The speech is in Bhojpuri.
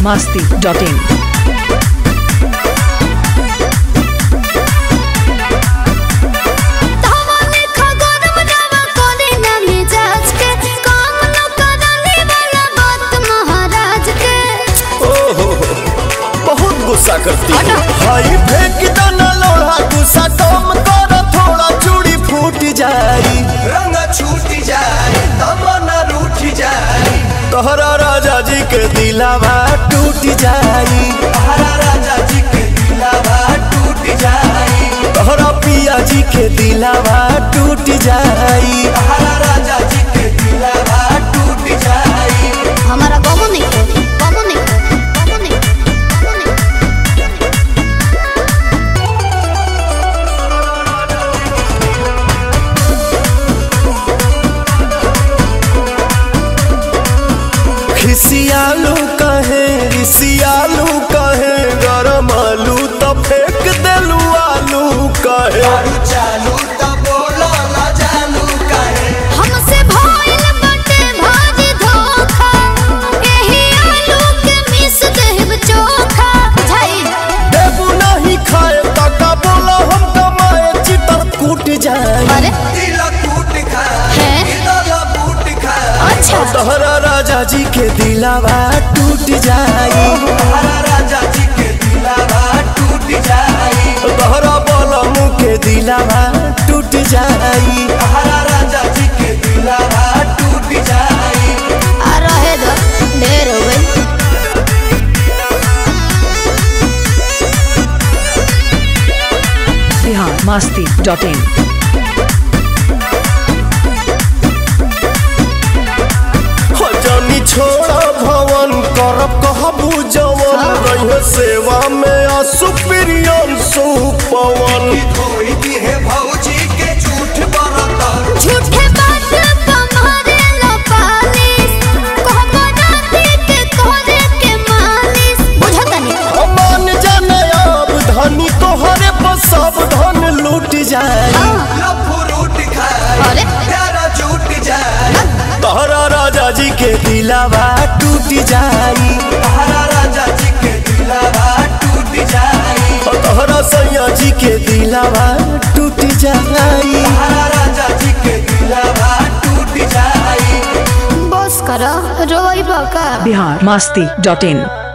biharmasti.in गुस्सा करती हाई फेंक दाना लोढ़ा गुस्सा कम कर थोड़ा चूड़ी फूट जाई रंग छूट जाई तमन्ना रूठ जाई तोहरा राजा जी के दिलावा टूट जाई तोहरा राजा जी के दिलावा टूट जाई तोहरा पिया जी के दिलावा टूट जाई तोहरा राजा जी के दिलावा टूट जाई हमारा कबो नहीं खिसियालू कहे रिसियालू कहे गरम आलू तो फेंक देलू आलू कहे चालू तो बोला ना जानू कहे हमसे भइल बाटे भाजी धोखा एही आलू के मिस देब चोखा झाई देबू नहीं खाए तका बोला हम कमाए चितर कूट जाए अरे दिल कूट खाए दिल बूट खाए अच्छा तोहरा राजा जी के दिलावा टूट जाई तोहरा राजा जी के दिलावा टूट जाई तोहरा बोलमू के दिलावा टूट जाई तोहरा राजा जी के दिलावा टूट जाई आ रहे दो ढेर हो गई biharmasti.in जानी छोड़ा भवन करब कहबू जवन रहे सेवा में असुप्रियम सुपवन भौजी के झूठ बरतर झूठे बात तुम्हारे लपालिस कहबो राती के करे के मालिस बुझतनी मान जाने अब धनी तोहरे पर सब धन लूट जाए लफरूट खाए अरे प्यारा झूठ जाए तोहरा राजा जी के दिलावा टूट जाई तोहरा राजा जी के दिलावा टूट जाई तोहरा सैया जी के दिलावा टूट जाई तोहरा राजा जी के दिलावा टूट जाई बस करो रोई बका biharmasti.in